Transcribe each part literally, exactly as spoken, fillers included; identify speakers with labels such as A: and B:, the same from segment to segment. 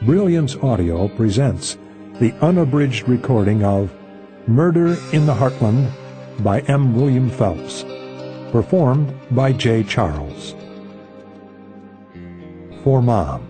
A: Brilliance Audio presents the unabridged recording of Murder in the Heartland by M. William Phelps, performed by J. Charles. For Mom.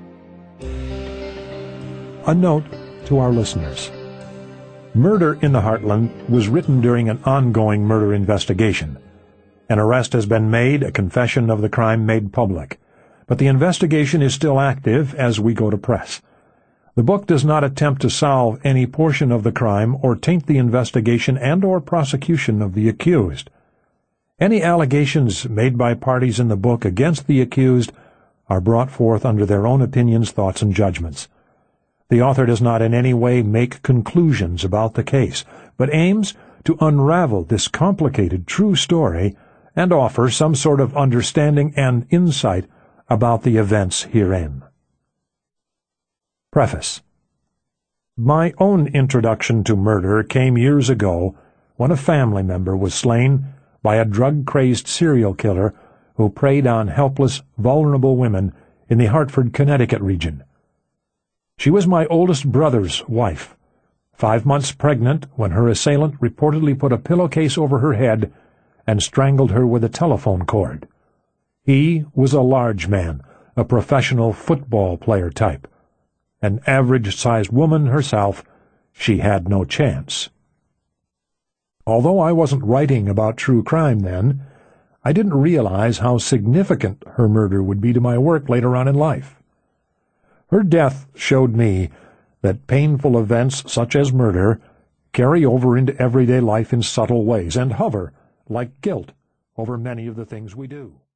A: A note to our listeners. Murder in the Heartland was written during an ongoing murder investigation. An arrest has been made, a confession of the crime made public. But the investigation is still active as we go to press. The book does not attempt to solve any portion of the crime or taint the investigation and or prosecution of the accused. Any allegations made by parties in the book against the accused are brought forth under their own opinions, thoughts, and judgments. The author does not in any way make conclusions about the case, but aims to unravel this complicated true story and offer some sort of understanding and insight about the events herein. Preface. My own introduction to murder came years ago when a family member was slain by a drug-crazed serial killer who preyed on helpless, vulnerable women in the Hartford, Connecticut region. She was my oldest brother's wife, five months pregnant when her assailant reportedly put a pillowcase over her head and strangled her with a telephone cord. He was a large man, a professional football player type. An average-sized woman herself, she had no chance. Although I wasn't writing about true crime then, I didn't realize how significant her murder would be to my work later on in life. Her death showed me that painful events such as murder carry over into everyday life in subtle ways and hover, like guilt, over many of the things we do.